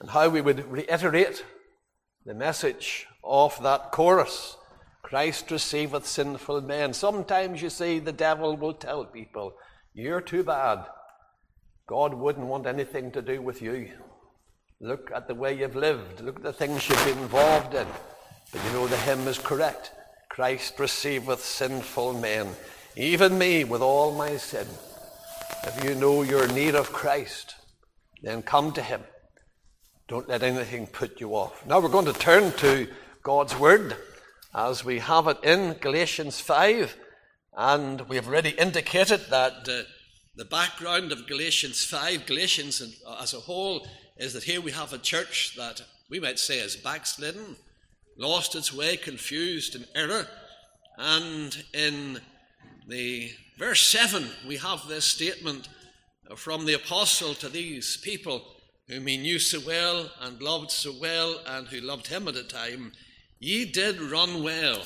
and how we would reiterate the message of that chorus, Christ receiveth sinful men. Sometimes you see the devil will tell people, you're too bad. God wouldn't want anything to do with you. Look at the way you've lived. Look at the things you've been involved in. But you know the hymn is correct. Christ receiveth sinful men. Even me with all my sin. If you know your need of Christ, then come to him. Don't let anything put you off. Now we're going to turn to God's Word as we have it in Galatians 5. And we have already indicated that the background of Galatians 5, Galatians as a whole, is that here we have a church that we might say is backslidden, lost its way, confused in error. And in the verse 7, we have this statement from the apostle to these people whom he knew so well and loved so well and who loved him at a time. Ye did run well.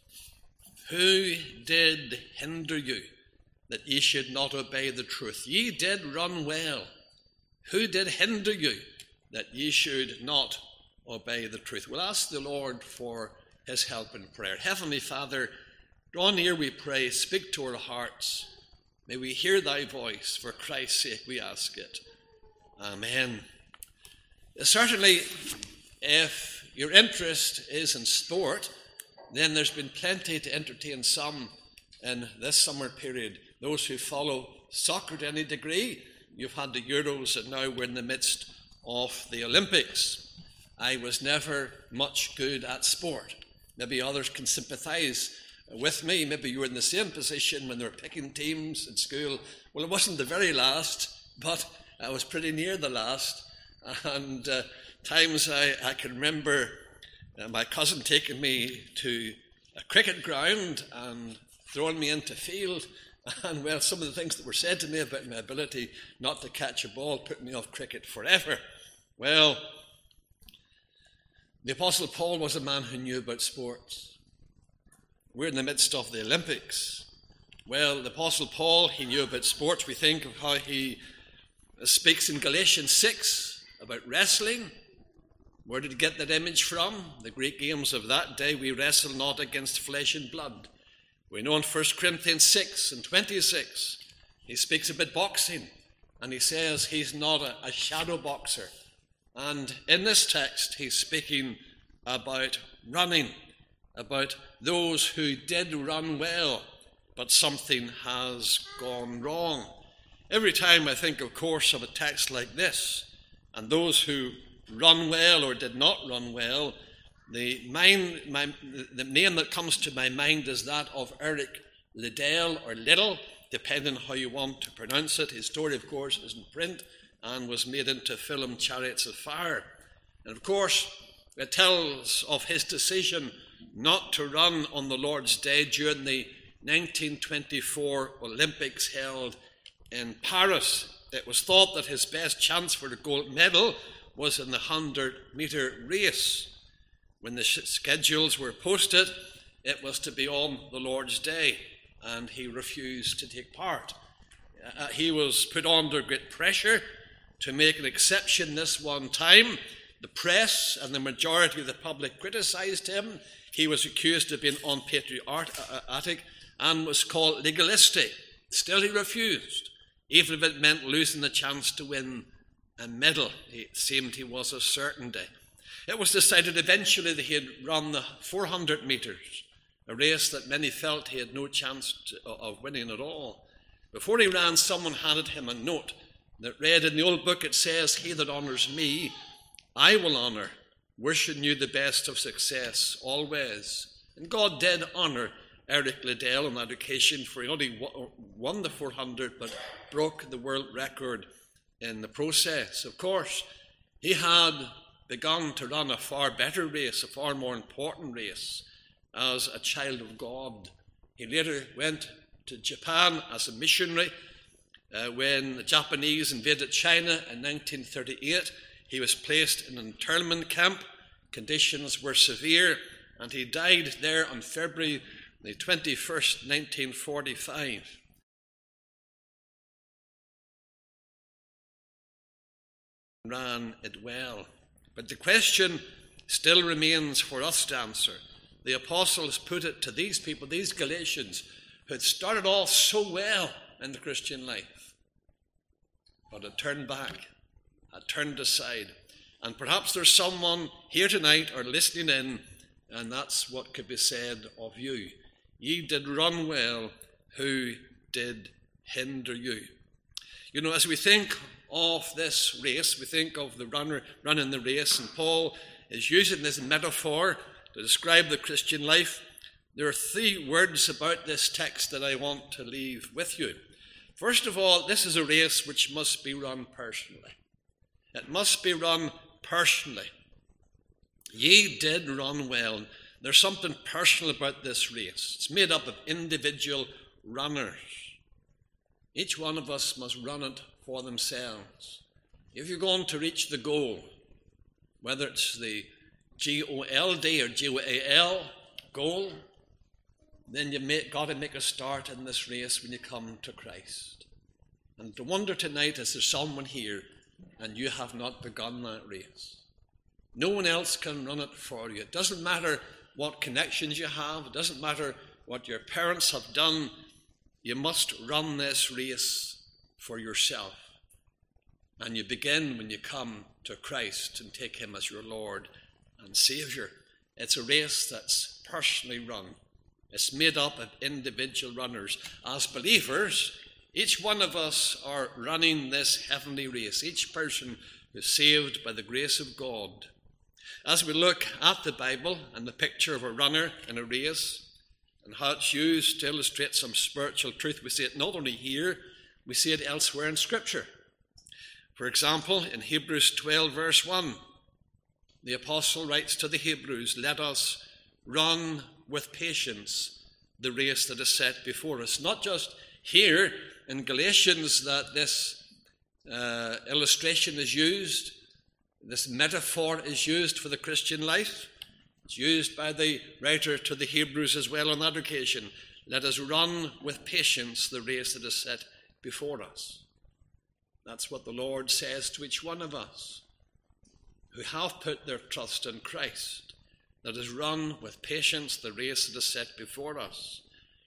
Who did hinder you that ye should not obey the truth? Ye did run well. Who did hinder you that ye should not obey the truth? We'll ask the Lord for his help in prayer. Heavenly Father, draw near, we pray, speak to our hearts. May we hear thy voice. For Christ's sake we ask it. Amen. Certainly, if your interest is in sport, then there's been plenty to entertain some in this summer period. Those who follow soccer to any degree, you've had the Euros, and now we're in the midst of the Olympics. I was never much good at sport. Maybe others can sympathise with me. Maybe you were in the same position when they were picking teams at school. Well, it wasn't the very last, but I was pretty near the last. And times I can remember my cousin taking me to a cricket ground and throwing me into field. And, well, some of the things that were said to me about my ability not to catch a ball put me off cricket forever. Well, the Apostle Paul was a man who knew about sports. We're in the midst of the Olympics. Well, the Apostle Paul, he knew about sports. We think of how he speaks in Galatians 6 about wrestling. Where did he get that image from? The Greek games of that day. We wrestle not against flesh and blood. We know in 1 Corinthians 6 and 26, he speaks about boxing, and he says he's not a shadow boxer. And in this text, he's speaking about running, about those who did run well, but something has gone wrong. Every time I think, of course, of a text like this, and those who run well or did not run well, the name that comes to my mind is that of Eric Liddell, or Little, depending on how you want to pronounce it. His story, of course, is in print and was made into film, Chariots of Fire. And, of course, it tells of his decision not to run on the Lord's Day during the 1924 Olympics held in Paris. It was thought that his best chance for the gold medal was in the 100-metre race. When the schedules were posted, it was to be on the Lord's Day, and he refused to take part. He was put under great pressure to make an exception this one time. The press and the majority of the public criticised him. He was accused of being unpatriotic and was called legalistic. Still he refused, even if it meant losing the chance to win a medal. It seemed he was a certainty. It was decided eventually that he had run the 400 metres, a race that many felt he had no chance of winning at all. Before he ran, someone handed him a note that read, in the old book it says, "He that honours me, I will honour, wishing you the best of success always." And God did honour Eric Liddell on that occasion, for he not only won the 400, but broke the world record in the process. Of course, he had begun to run a far better race, a far more important race, as a child of God. He later went to Japan as a missionary. When the Japanese invaded China in 1938, he was placed in an internment camp. Conditions were severe, and he died there on February the 21st, 1945. Ran it well. But the question still remains for us to answer. The apostles put it to these people, these Galatians, who had started off so well in the Christian life, but had turned back, had turned aside. And perhaps there's someone here tonight or listening in, and that's what could be said of you. Ye did run well, who did hinder you? You know, as we think of this race, we think of the runner running the race, and Paul is using this metaphor to describe the Christian life. There are 3 words about this text that I want to leave with you. First of all, this is a race which must be run personally. It must be run personally. Ye did run well. There's something personal about this race. It's made up of individual runners. Each one of us must run it for themselves. If you're going to reach the goal, whether it's the GOLD or GOAL goal, then you've got to make a start in this race when you come to Christ. And to wonder tonight, is there someone here and you have not begun that race? No one else can run it for you. It doesn't matter what connections you have. It doesn't matter what your parents have done. You must run this race for yourself. And you begin when you come to Christ and take him as your Lord and Saviour. It's a race that's personally run. It's made up of individual runners. As believers, each one of us are running this heavenly race. Each person is saved by the grace of God. As we look at the Bible and the picture of a runner in a race and how it's used to illustrate some spiritual truth, we see it not only here, we see it elsewhere in Scripture. For example, in Hebrews 12 verse 1, the apostle writes to the Hebrews, "Let us run with patience the race that is set before us." Not just here in Galatians that this illustration is used, this metaphor is used for the Christian life. It's used by the writer to the Hebrews as well on that occasion. Let us run with patience the race that is set before us. That's what the Lord says to each one of us who have put their trust in Christ. Let us run with patience the race that is set before us.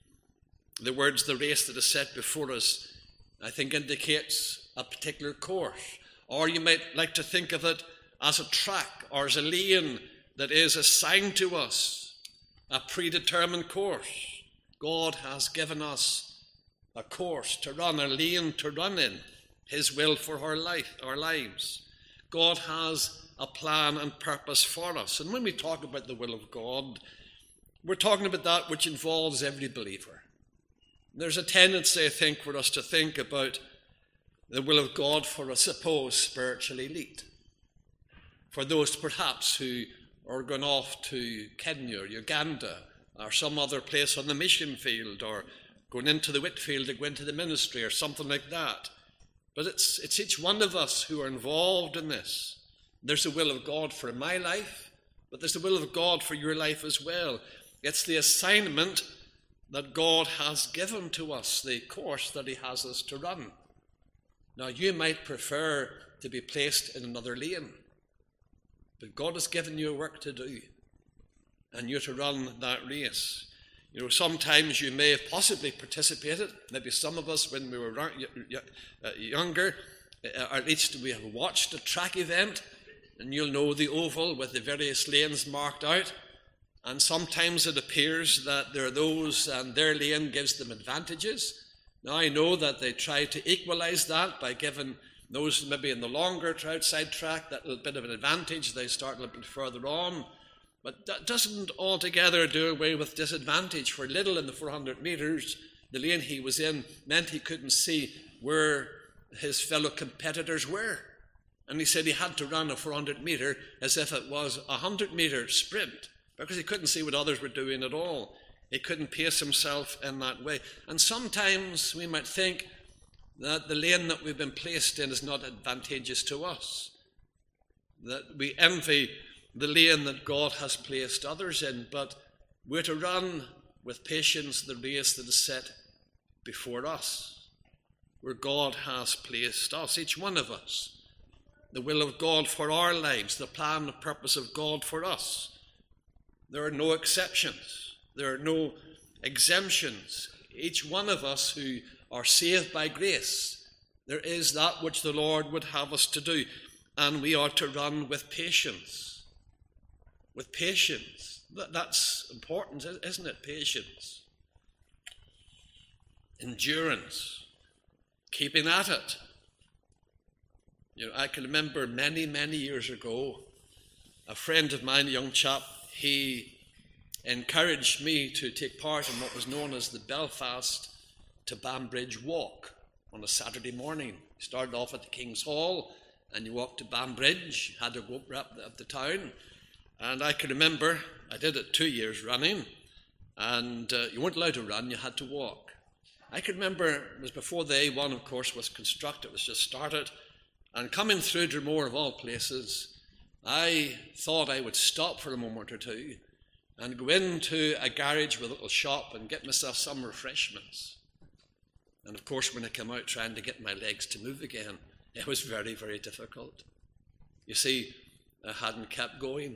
The words, the race that is set before us, I think indicates a particular course. Or you might like to think of it as a track or as a lane that is assigned to us, a predetermined course. God has given us a course to run, a lane to run in, his will for our lives. God has a plan and purpose for us. And when we talk about the will of God, we're talking about that which involves every believer. There's a tendency, I think, for us to think about the will of God for a supposed spiritual elite. For those perhaps who are going off to Kenya or Uganda or some other place on the mission field, or going into the Whitfield to go into the ministry or something like that. But it's each one of us who are involved in this. There's the will of God for my life, but there's the will of God for your life as well. It's the assignment that God has given to us, the course that he has us to run. Now, you might prefer to be placed in another lane, but God has given you a work to do, and you're to run that race. You know, sometimes you may have possibly participated, maybe some of us when we were younger, or at least we have watched a track event, and you'll know the oval with the various lanes marked out. And sometimes it appears that there are those, and their lane gives them advantages. Now, I know that they try to equalize that by giving those maybe in the longer outside track that little bit of an advantage. They start a little bit further on. But that doesn't altogether do away with disadvantage. For Little in the 400 metres, the lane he was in meant he couldn't see where his fellow competitors were. And he said he had to run a 400 metre as if it was a 100 metre sprint, because he couldn't see what others were doing at all. He couldn't pace himself in that way. And sometimes we might think that the lane that we've been placed in is not advantageous to us, that we envy the lane that God has placed others in, but we're to run with patience the race that is set before us, where God has placed us, each one of us. the will of God for our lives, the plan and purpose of God for us. There are no exceptions. There are no exemptions. Each one of us who are saved by grace, there is that which the Lord would have us to do, and we are to run with patience. With patience. That's important, isn't it? Patience. Endurance. Keeping at it. I can remember many, many years ago, a friend of mine, a young chap, he encouraged me to take part in what was known as the Belfast to Banbridge Walk on a Saturday morning. You started off at the King's Hall and you walked to Banbridge, had to go up the town. And I can remember, I did it 2 years running, and you weren't allowed to run, you had to walk. I can remember, it was before the A1, of course, was constructed, it was just started, and coming through Dromore of all places, I thought I would stop for a moment or two and go into a garage with a little shop and get myself some refreshments. And of course, when I came out trying to get my legs to move again, it was very, very difficult. You see, I hadn't kept going.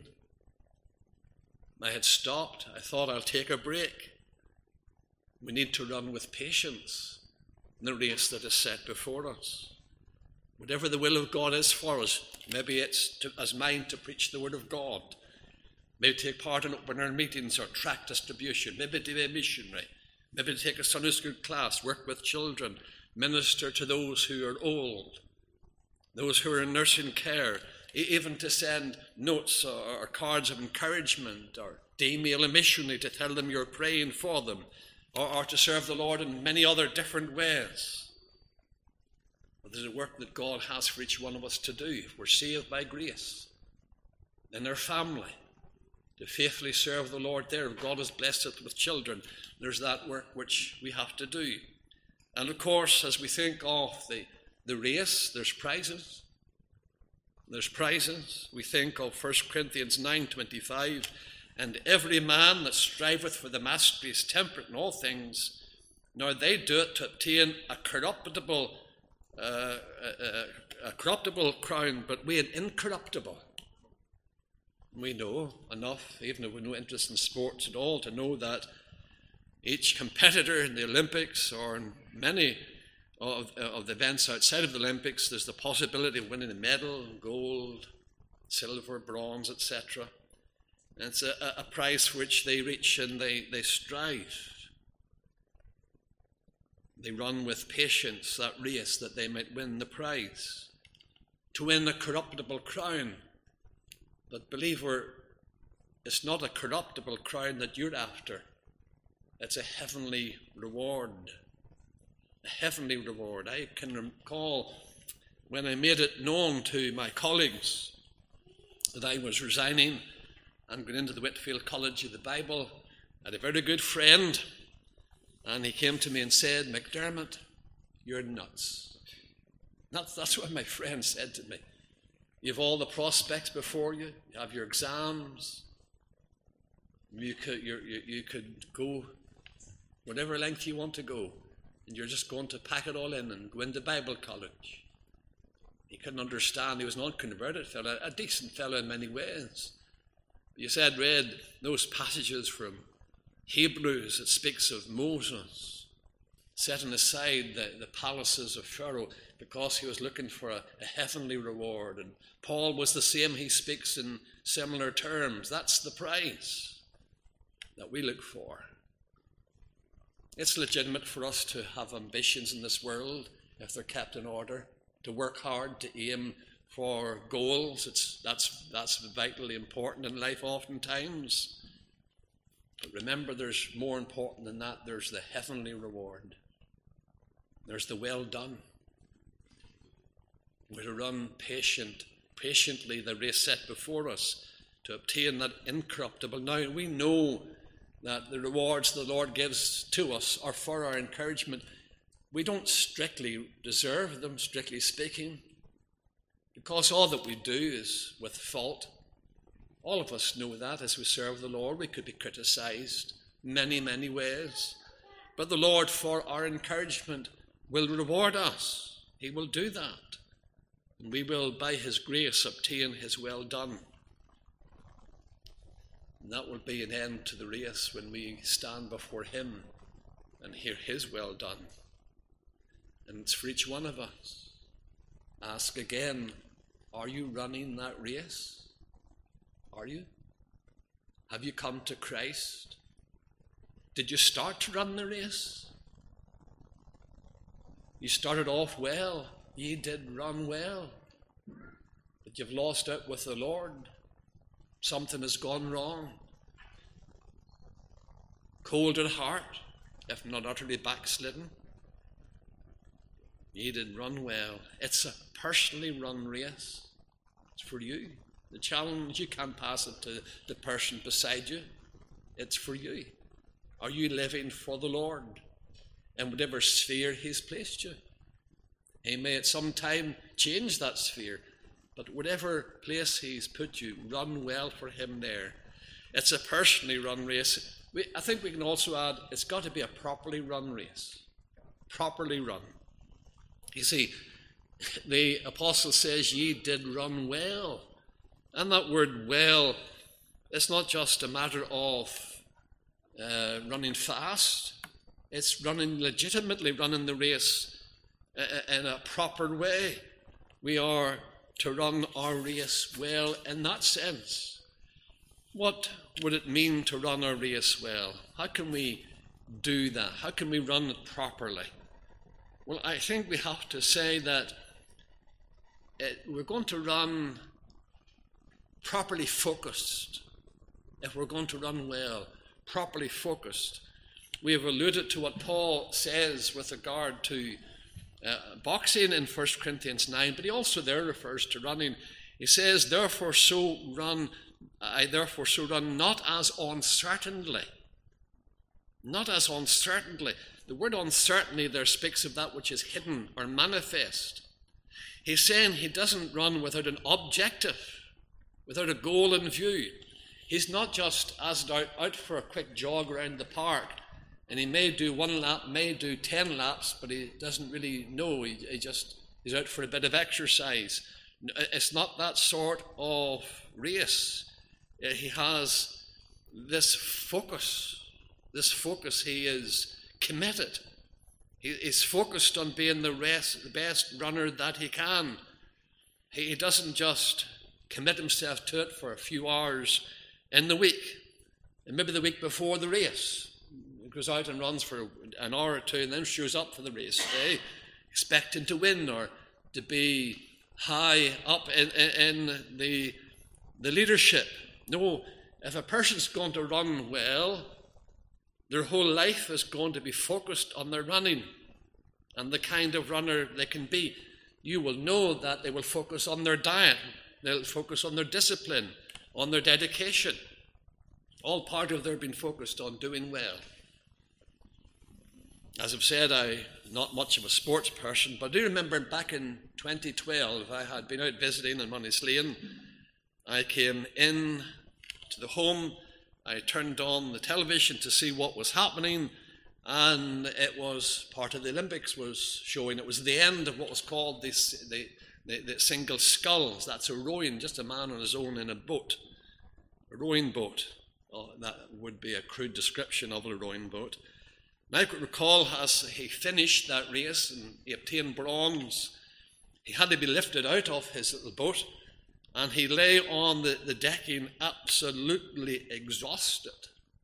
I had stopped. I thought I'll take a break. We need to run with patience in the race that is set before us. Whatever the will of God is for us, maybe it's as mine to preach the word of God, maybe take part in open air meetings or tract distribution, maybe to be a missionary, maybe to take a Sunday school class, work with children, minister to those who are old, those who are in nursing care, even to send notes or cards of encouragement, or to email a missionary to tell them you're praying for them, or to serve the Lord in many other different ways. But there's a work that God has for each one of us to do. We're saved by grace in our family, to faithfully serve the Lord there. If God has blessed us with children, there's that work which we have to do. And of course, as we think of the race, there's prizes. There's prizes. We think of 1 Corinthians 9:25, and every man that striveth for the mastery is temperate in all things. Now they do it to obtain a corruptible crown, but we an incorruptible. We know enough, even if we have no interest in sports at all, to know that each competitor in the Olympics or in many of the events outside of the Olympics, there's the possibility of winning a medal, gold, silver, bronze, etc. And it's a prize for which they reach and they strive. They run with patience that race that they might win the prize, to win a corruptible crown. But believer, it's not a corruptible crown that you're after. It's a heavenly reward. A heavenly reward. I can recall when I made it known to my colleagues that I was resigning and going into the Whitefield College of the Bible. I had a very good friend, and he came to me and said, "McDermott, you're nuts." That's what my friend said to me. You have all the prospects before you. You have your exams. You could go whatever length you want to go, and you're just going to pack it all in and go into Bible college. He couldn't understand. He was an unconverted fellow, a decent fellow in many ways. You said, read those passages from Hebrews that speaks of Moses setting aside the palaces of Pharaoh because he was looking for a heavenly reward. And Paul was the same. He speaks in similar terms. That's the prize that we look for. It's legitimate for us to have ambitions in this world if they're kept in order, to work hard, to aim for goals. That's vitally important in life oftentimes. But remember, there's more important than that. There's the heavenly reward. There's the well done. We're to run patiently the race set before us to obtain that incorruptible. Now, we know that the rewards the Lord gives to us are for our encouragement. We don't strictly deserve them, strictly speaking, because all that we do is with fault. All of us know that as we serve the Lord. We could be criticized in many, many ways. But the Lord, for our encouragement, will reward us. He will do that. And we will, by his grace, obtain his well done. And that will be an end to the race when we stand before him and hear his well done. And it's for each one of us. Ask again, are you running that race? Are you? Have you come to Christ? Did you start to run the race? You started off well. Ye did run well. But you've lost out with the Lord. Something has gone wrong. Cold at heart, if not utterly backslidden. Ye did run well. It's a personally run race. It's for you. The challenge, you can't pass it to the person beside you. It's for you. Are you living for the Lord in whatever sphere he's placed you? He may at some time change that sphere, but whatever place he's put you, run well for him there. It's a personally run race. I think we can also add, it's got to be a properly run race. Properly run. You see, the apostle says, ye did run well. And that word well, it's not just a matter of running fast. It's legitimately running the race in a proper way. We are to run our race well in that sense. What would it mean to run our race well? How can we do that? How can we run it properly? Well, I think we have to say that we're going to run properly focused. If we're going to run well, properly focused. We have alluded to what Paul says with regard to boxing in 1 Corinthians 9, but he also there refers to running. He says, therefore so run not as uncertainly. Not as uncertainly. The word uncertainty there speaks of that which is hidden or manifest. He's saying he doesn't run without an objective, without a goal in view. He's not just out for a quick jog around the park, and he may do 1 lap, may do 10 laps, but he doesn't really know. He's out for a bit of exercise. It's not that sort of race. He has this focus. He is committed. He is focused on being the best runner that he can. He doesn't just commit himself to it for a few hours in the week, and maybe the week before the race. He goes out and runs for an hour or two and then shows up for the race day, expecting to win or to be high up in the leadership. No, if a person's going to run well, their whole life is going to be focused on their running and the kind of runner they can be. You will know that they will focus on their diet, they'll focus on their discipline, on their dedication. All part of their being focused on doing well. As I've said, I'm not much of a sports person, but I do remember back in 2012, I had been out visiting in Monnislane. I came in to the home, I turned on the television to see what was happening, and it was part of the Olympics was showing. It was the end of what was called the single sculls. That's a rowing, just a man on his own in a boat, a rowing boat. Oh, that would be a crude description of a rowing boat. And I could recall as he finished that race and he obtained bronze, he had to be lifted out of his little boat and he lay on the decking absolutely exhausted.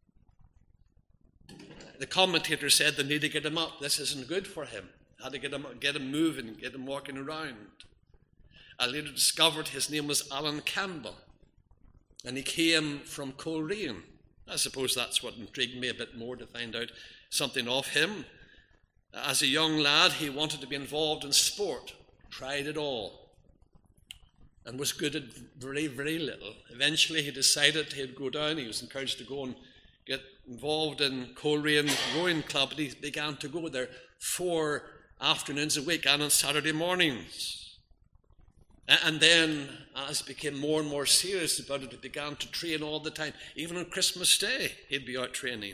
The commentator said they need to get him up. This isn't good for him. Had to get him moving, get him walking around. I later discovered his name was Alan Campbell, and he came from Coleraine. I suppose that's what intrigued me a bit more, to find out something of him. As a young lad, he wanted to be involved in sport, tried it all, and was good at very, very little. Eventually, he decided he'd go down. He was encouraged to go and get involved in Coleraine Rowing Club, and he began to go there 4 afternoons a week and on Saturday mornings. And then, as he became more and more serious about it, he began to train all the time. Even on Christmas Day, he'd be out training.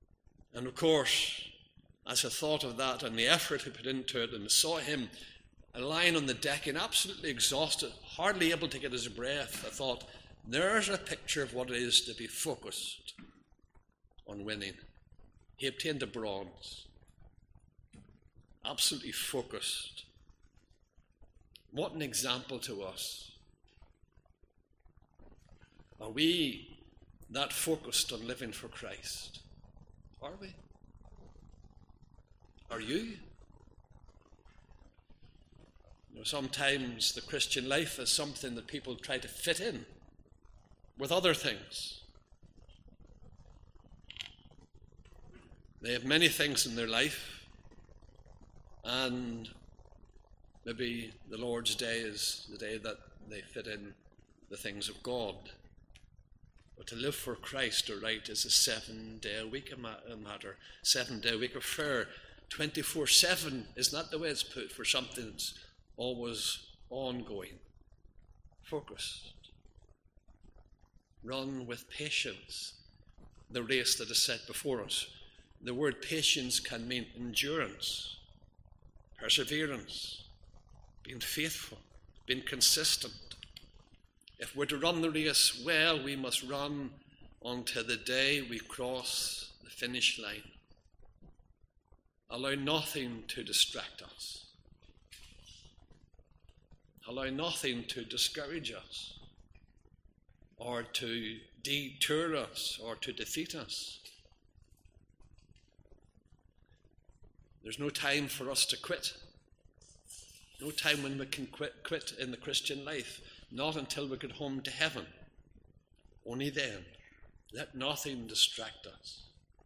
And of course, as I thought of that and the effort he put into it, and saw him and lying on the deck and absolutely exhausted, hardly able to get his breath, I thought, there's a picture of what it is to be focused on winning. He obtained a bronze. Absolutely focused. What an example to us. Are we that focused on living for Christ? Are we? Are you? Sometimes the Christian life is something that people try to fit in with other things. They have many things in their life, and maybe the Lord's Day is the day that they fit in the things of God. But to live for Christ aright is a 7-day-a-week matter, 7-day-a-week affair, 24/7. Isn't that the way it's put for something that's always ongoing? Focused. Run with patience the race that is set before us. The word patience can mean endurance, perseverance, being faithful, being consistent. If we're to run the race well, we must run until the day we cross the finish line. Allow nothing to distract us. Allow nothing to discourage us, or to detour us, or to defeat us. There's no time for us to quit. No time when we can quit in the Christian life. Not until we get home to heaven. Only then. Let nothing distract us.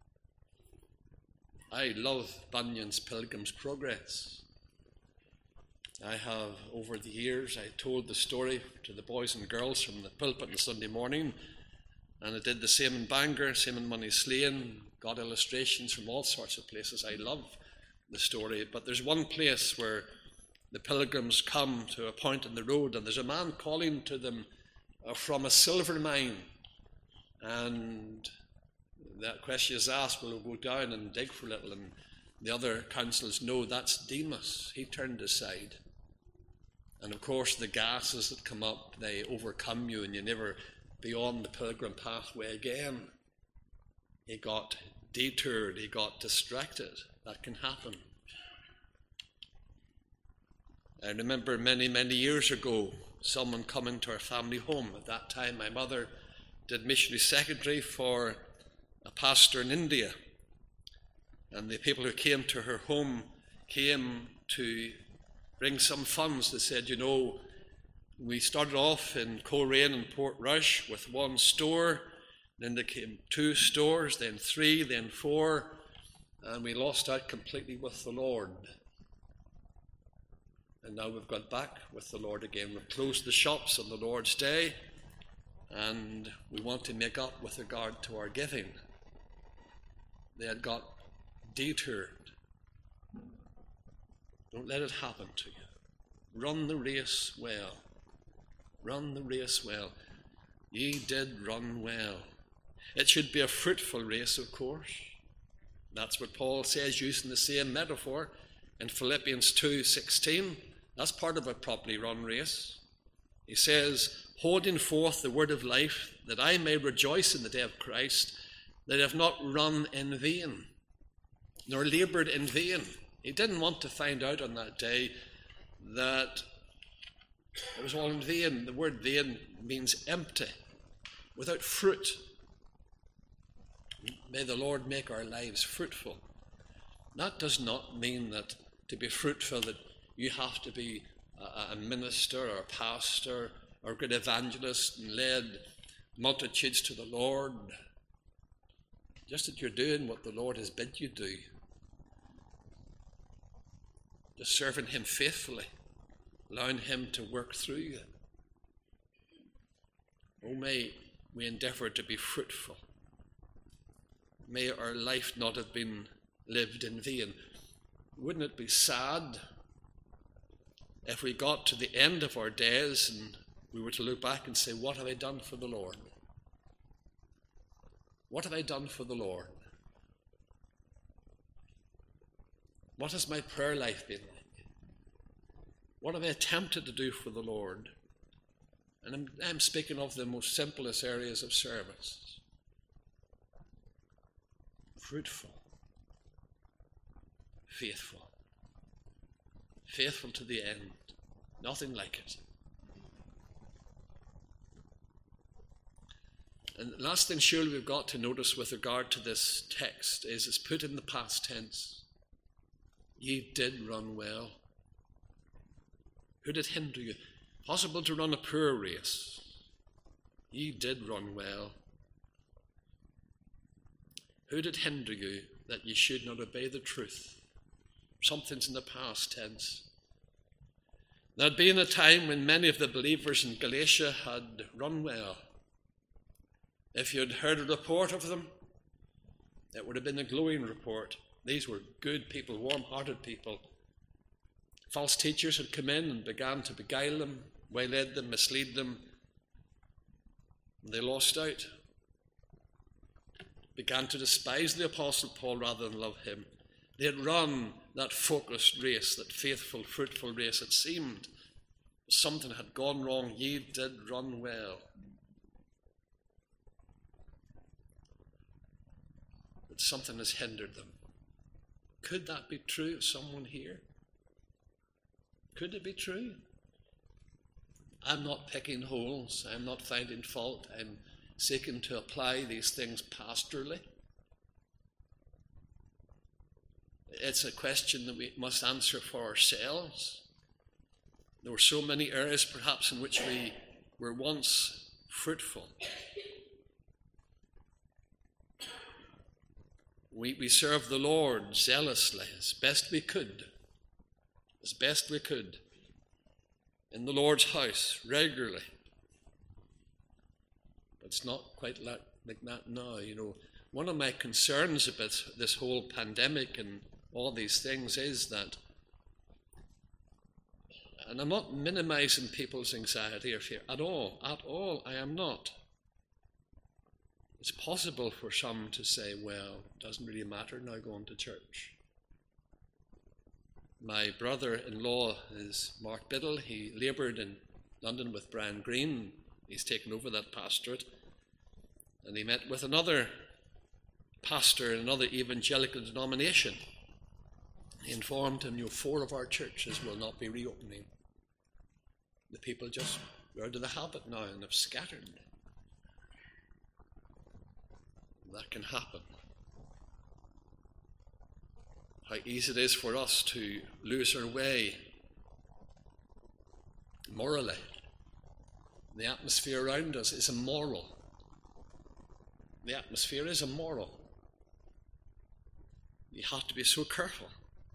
I love Bunyan's Pilgrim's Progress. I have, over the years, I told the story to the boys and girls from the pulpit on Sunday morning, and I did the same in Bangor, same in Moneyslane, got illustrations from all sorts of places. I love the story, but there's one place where the pilgrims come to a point in the road, and there's a man calling to them from a silver mine, and that question is asked, will we go down and dig for a little? And the other counsellors, no, that's Demas. He turned aside. And of course the gases that come up, they overcome you, and you never be on the pilgrim pathway again. He got detoured, he got distracted. That can happen. I remember many, many years ago, someone coming to our family home. At that time, my mother did missionary secretary for a pastor in India. And the people who came to her home came to bring some funds. They said, you know, we started off in Coleraine and Portrush with one store. Then there came 2 stores, then 3, then 4. And we lost out completely with the Lord. And now we've got back with the Lord again. We've closed the shops on the Lord's Day, and we want to make up with regard to our giving. They had got detoured. Don't let it happen to you. Run the race well. Run the race well. Ye did run well. It should be a fruitful race, of course. That's what Paul says, using the same metaphor in Philippians 2:16. That's part of a properly run race. He says, holding forth the word of life, that I may rejoice in the day of Christ, that I have not run in vain, nor laboured in vain. He didn't want to find out on that day that it was all in vain. The word vain means empty, without fruit. May the Lord make our lives fruitful. That does not mean that to be fruitful that you have to be a minister or a pastor or a good evangelist and led multitudes to the Lord. Just that you're doing what the Lord has bid you do. Just serving him faithfully, allowing him to work through you. Oh, may we endeavour to be fruitful. May our life not have been lived in vain. Wouldn't it be sad if we got to the end of our days and we were to look back and say, what have I done for the Lord? What have I done for the Lord? What has my prayer life been like? What have I attempted to do for the Lord? And I'm speaking of the most simplest areas of service. Fruitful. Faithful. Faithful to the end. Nothing like it. And the last thing surely we've got to notice with regard to this text is it's put in the past tense. Ye did run well. Who did hinder you? Possible to run a poor race. Ye did run well. Who did hinder you that ye should not obey the truth? Something's in the past tense. There had been a time when many of the believers in Galatia had run well. If you had heard a report of them, it would have been a glowing report. These were good people, warm-hearted people. False teachers had come in and began to beguile them, waylay them, mislead them. And they lost out. Began to despise the Apostle Paul rather than love him. They had run that focused race, that faithful, fruitful race. It seemed something had gone wrong. Ye did run well. But something has hindered them. Could that be true of someone here? Could it be true? I'm not picking holes. I'm not finding fault. I'm seeking to apply these things pastorally. It's a question that we must answer for ourselves. There were so many areas perhaps in which we were once fruitful. We served the Lord zealously as best we could. As best we could. In the Lord's house, regularly. But it's not quite like that now. You know, one of my concerns about this whole pandemic and all these things is that, and I'm not minimizing people's anxiety or fear at all, I am not. It's possible for some to say, well, it doesn't really matter now going to church. My brother-in-law is Mark Biddle. He laboured in London with Brian Greene. He's taken over that pastorate. And he met with another pastor in another evangelical denomination. He informed him, 4 of our churches will not be reopening. The people just are out of the habit now and have scattered. That can happen. How easy it is for us to lose our way morally. The atmosphere around us is immoral. The atmosphere is immoral. You have to be so careful.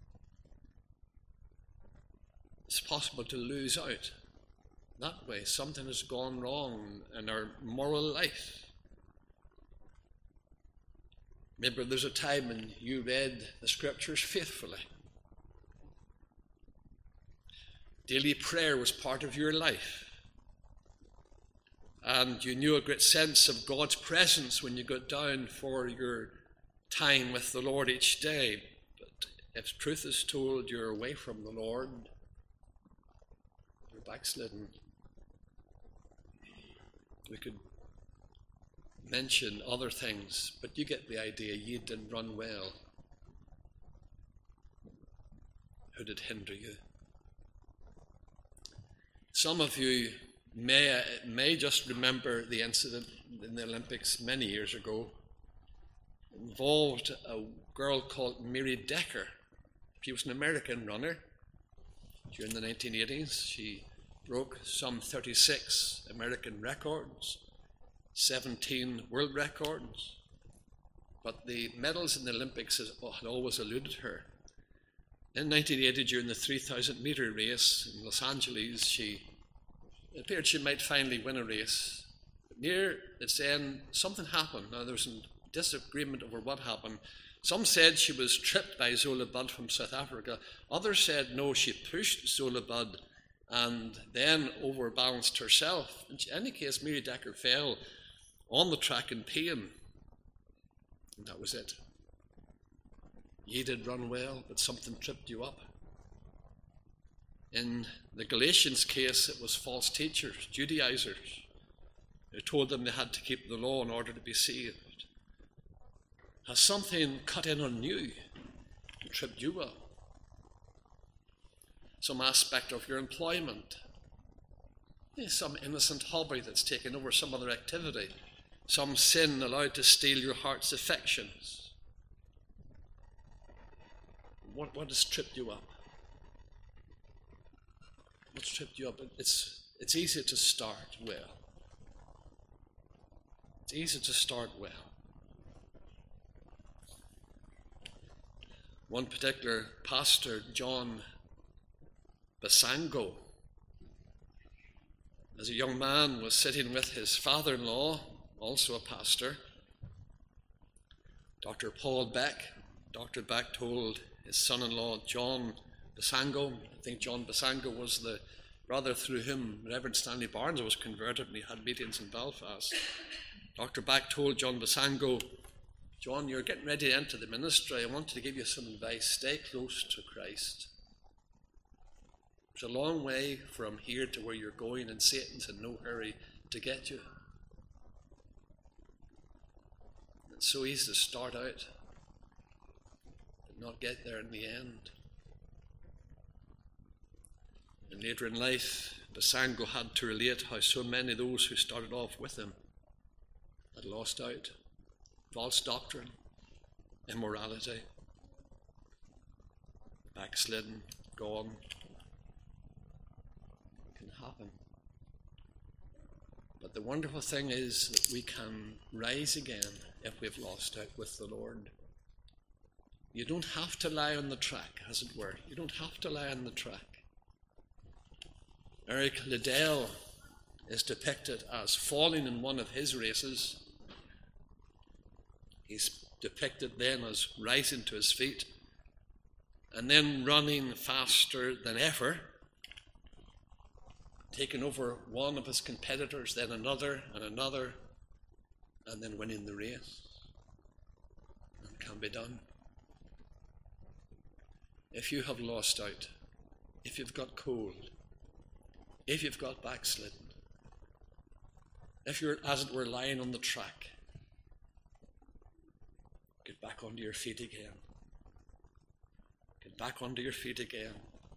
It's possible to lose out. That way, something has gone wrong in our moral life. Maybe there's a time when you read the scriptures faithfully. Daily prayer was part of your life. And you knew a great sense of God's presence when you got down for your time with the Lord each day. But if truth is told, you're away from the Lord, you're backslidden. We could mention other things, but you get the idea. Ye didn't run well. Who did hinder you? Some of you may just remember the incident in the Olympics many years ago. It involved a girl called Mary Decker. She was an American runner during the 1980s. She broke some 36 American records, 17 world records, but the medals in the Olympics had always eluded her. In 1980, during the 3,000-meter race in Los Angeles, it appeared she might finally win a race. But near its end, something happened. Now, there was a disagreement over what happened. Some said she was tripped by Zola Budd from South Africa. Others said, no, she pushed Zola Budd and then overbalanced herself. In any case, Mary Decker fell on the track in pain. And that was it. Ye did run well, but something tripped you up. In the Galatians case, it was false teachers, Judaizers, who told them they had to keep the law in order to be saved. Has something cut in on you and tripped you up? Some aspect of your employment, some innocent hobby that's taken over some other activity, some sin allowed to steal your heart's affections. What has tripped you up? What's tripped you up? It's easy to start well. It's easy to start well. One particular pastor, John Basango, as a young man, was sitting with his father-in-law, also a pastor, Dr. Paul Beck. Dr. Beck told his son-in-law, John Basango, I think John Basango was the brother through whom Reverend Stanley Barnes was converted, and he had meetings in Belfast. Dr. Beck told John Basango, John, you're getting ready to enter the ministry. I wanted to give you some advice. Stay close to Christ. It's a long way from here to where you're going, and Satan's in no hurry to get you. It's so easy to start out, but not get there in the end. And later in life, Basango had to relate how so many of those who started off with him had lost out. False doctrine, immorality, backslidden, gone. It can happen. But the wonderful thing is that we can rise again if we've lost out with the Lord. You don't have to lie on the track, as it were. You don't have to lie on the track. Eric Liddell is depicted as falling in one of his races. He's depicted then as rising to his feet and then running faster than ever, taking over one of his competitors, then another, and then winning the race. And it can be done. If you have lost out, if you've got cold, if you've got backslidden, if you're, as it were, lying on the track, get back onto your feet again. Get back onto your feet again.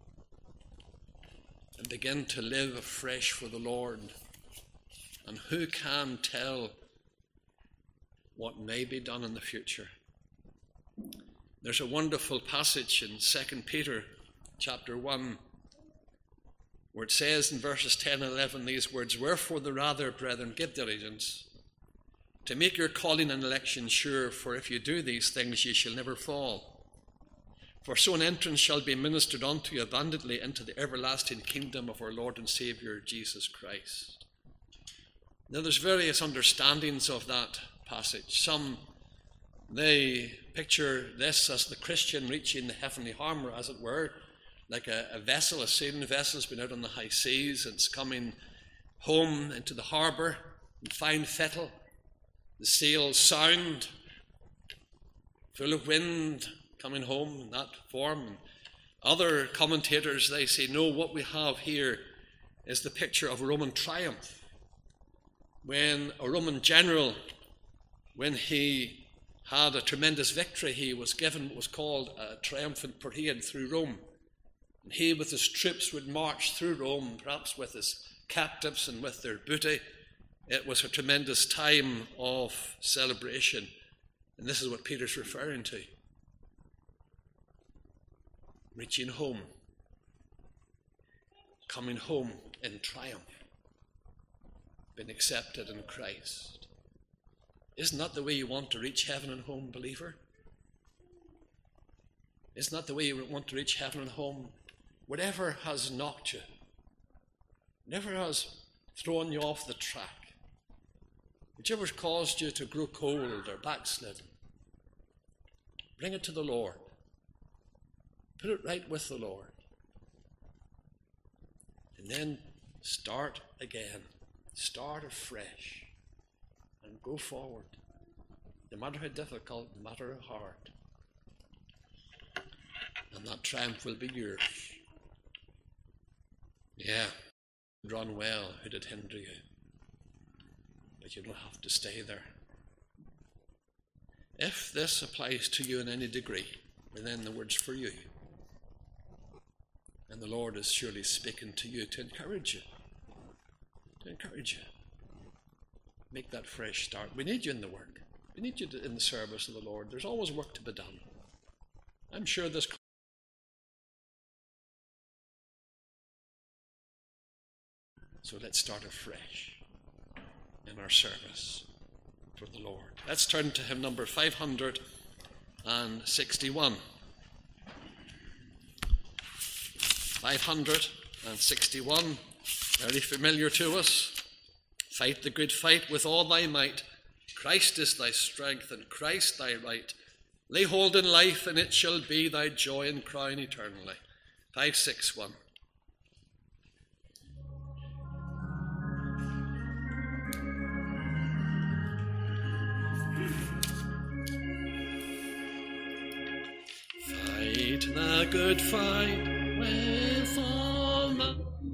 And begin to live afresh for the Lord. And who can tell what may be done in the future? There's a wonderful passage in 2 Peter chapter 1 where it says in verses 10 and 11 these words, "Wherefore the rather, brethren, give diligence to make your calling and election sure, for if you do these things ye shall never fall. For so an entrance shall be ministered unto you abundantly into the everlasting kingdom of our Lord and Saviour Jesus Christ." Now there's various understandings of that passage. Some, they picture this as the Christian reaching the heavenly harbour, as it were, like a vessel, a sailing vessel has been out on the high seas, and it's coming home into the harbour in fine fettle. The sails sound, full of wind, coming home in that form. And other commentators, they say, no, what we have here is the picture of a Roman triumph. When a Roman general, when he had a tremendous victory, he was given what was called a triumphant parade through Rome. And he with his troops would march through Rome, perhaps with his captives and with their booty. It was a tremendous time of celebration. And this is what Peter's referring to. Reaching home. Coming home in triumph. Being accepted in Christ. Isn't that the way you want to reach heaven and home, believer? Isn't that the way you want to reach heaven and home? Whatever has knocked you, whatever has thrown you off the track, whichever's caused you to grow cold or backslidden, bring it to the Lord. Put it right with the Lord. And then start again. Start afresh. And go forward. No matter how difficult, no matter how hard. And that triumph will be yours. Yeah, run well, who did hinder you? But you don't have to stay there. If this applies to you in any degree, well, then the word's for you. And the Lord is surely speaking to you to encourage you. To encourage you. Make that fresh start. We need you in the work. We need you in the service of the Lord. There's always work to be done. I'm sure this. So let's start afresh in our service for the Lord. Let's turn to hymn number 561. 561, very familiar to us. Fight the good fight with all thy might. Christ is thy strength and Christ thy right. Lay hold in life and it shall be thy joy and crown eternally. 561. Fight the good fight with all my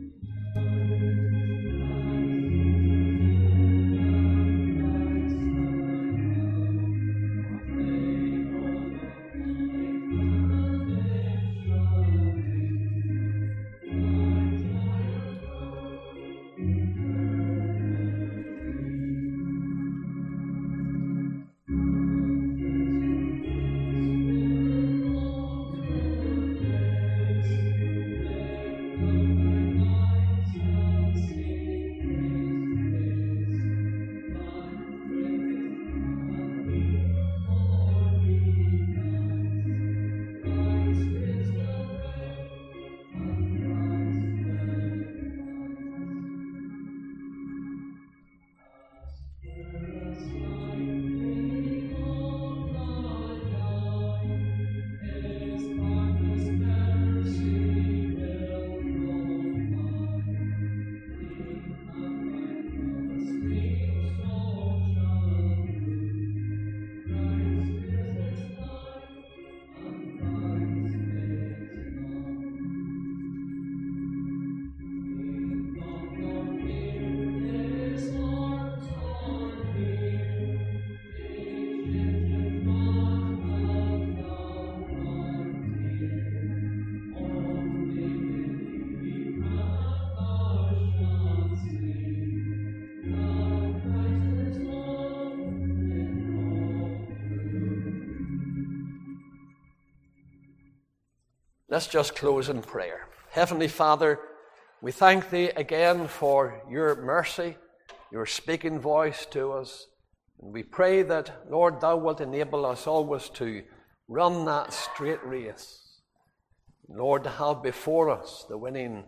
Let's just close in prayer. Heavenly Father, we thank thee again for your mercy, your speaking voice to us. And we pray that, Lord, thou wilt enable us always to run that straight race. Lord, to have before us the winning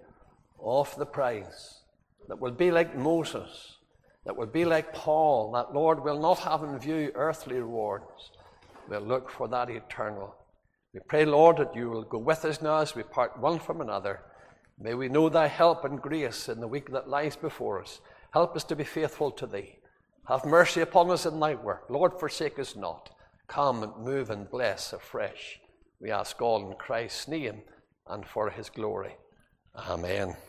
of the prize, that will be like Moses, that will be like Paul, that, Lord, will not have in view earthly rewards. We'll look for that eternal. We pray, Lord, that you will go with us now as we part one from another. May we know thy help and grace in the week that lies before us. Help us to be faithful to thee. Have mercy upon us in thy work. Lord, forsake us not. Come and move and bless afresh. We ask all in Christ's name and for his glory. Amen.